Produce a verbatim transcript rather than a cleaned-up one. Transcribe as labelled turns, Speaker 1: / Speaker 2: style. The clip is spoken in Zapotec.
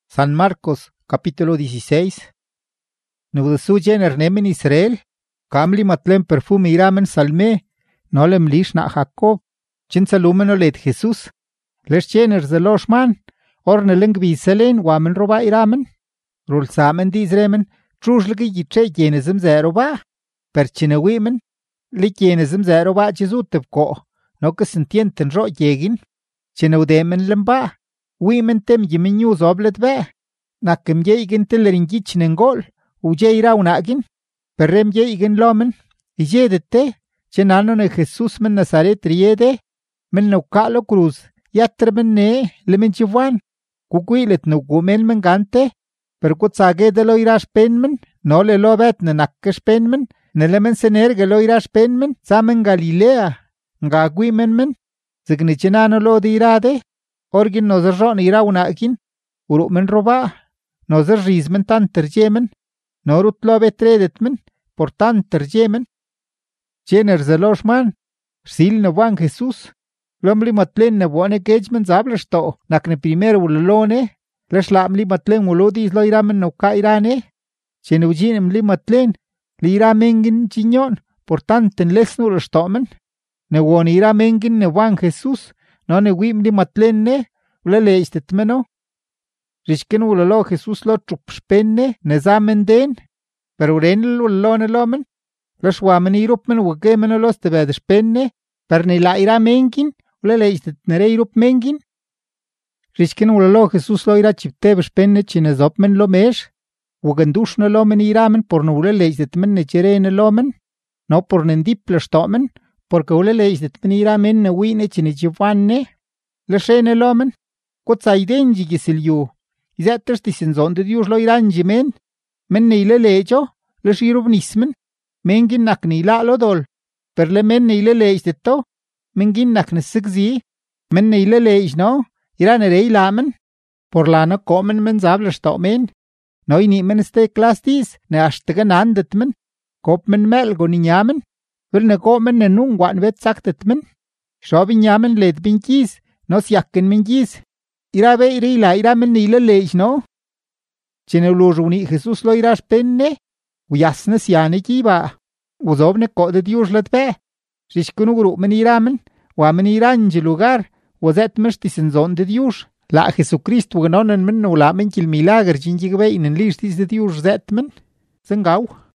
Speaker 1: San Marcos, capítulo dieciséis. Nubdsu jener nemen Israel, kamli matlen perfume iramen salme, nolem lish na Jacob, chin salumen olet Jesús. Les jener zeloshman, orne leng biselen wamen roba iramen, rul samen dizremen, trushlgi yitre jenezim zeroba, per chinewimen, li jenezim zeroba chizutevko, no que sentienten ro yegin, chineudemen lemba. Wimen tem yiminyu zoblet be. Nakem yeigen telerin gichnen gol. Uje ira unagin. Perrem yeigen lomen. Iyedete. Chenano ne Jesús men Nazaret riede. Men naukalo cruz. Yatre men ne. Lemen chivan. Kukuilet no gumel men gante. Per kutsage de lo irash penmen. No le lo bet ne nakesh penmen. Ne lemen senerge lo irash penmen. Samen Galilea. Nga guimen men. Zigni chenano lo di irade. Orgin nozer ron ira unakin, uru men roba, nozer rizmen tan terjemen, norut lo betredetmen, por tan terjemen. Jener zeloshman, sil ne wan Jesús, lomli matlen ne wane gejmen zableshto, nakne primero ulolone, leslamli matlen ulodis lo iramen no ka irane, chenujinem li matlen, li ira mengin chinyon, por tanten lesnur stomen, ne wan ira mengin ne wan Jesús, no ne wim li matlen ne, ule leistet meno. Rishken ulalo Jesús lo trupspenne, ne zamen den, per urenel ulalo ne lomen, lo shwamen irupmen wagemen ulos te bedespenne, per ne la ira mengin, ule leistet nere irup mengin. Rishken ulalo Jesús lo ira chipte bespenne chine zopmen lo mesh, wagendush ne lomen iramen por no ule leistet men ne chere ne lomen, no por nendip le stomen, porque ule leistet men iramen ne wine chine chifanne, le shene lomen, kutsa idenji gisilyu, izatters tisinzon de Dios lo iranji men, men ne ile lejo, le shirubnismen, mengin nak ne ila lo dol, per le men ne ile leistetto, mengin nak ne sigzi, men ne ile leij no, iran ere ilamen, por lana komen men zabler sto men, no ini men ste klastis, ne ashtega nandet men, kop men melgo ni nyamen, vil ne komen ne nungwan vet saktet men, shobin nyamen let binkis, no siakken min gis. Ira be irila ira men ile leij no. Chene uluruni Jesús lo irash penne. Uyasne siane kiba. Uzobne ko de Dios let be. Rishkunu guru men iramen. Wa men iranji lugar. Wazet meshtis en zon de Dios. La Jesucrist waganonen men ula men kil milager jinjigbe inen listis de Dios zet men. Zengau.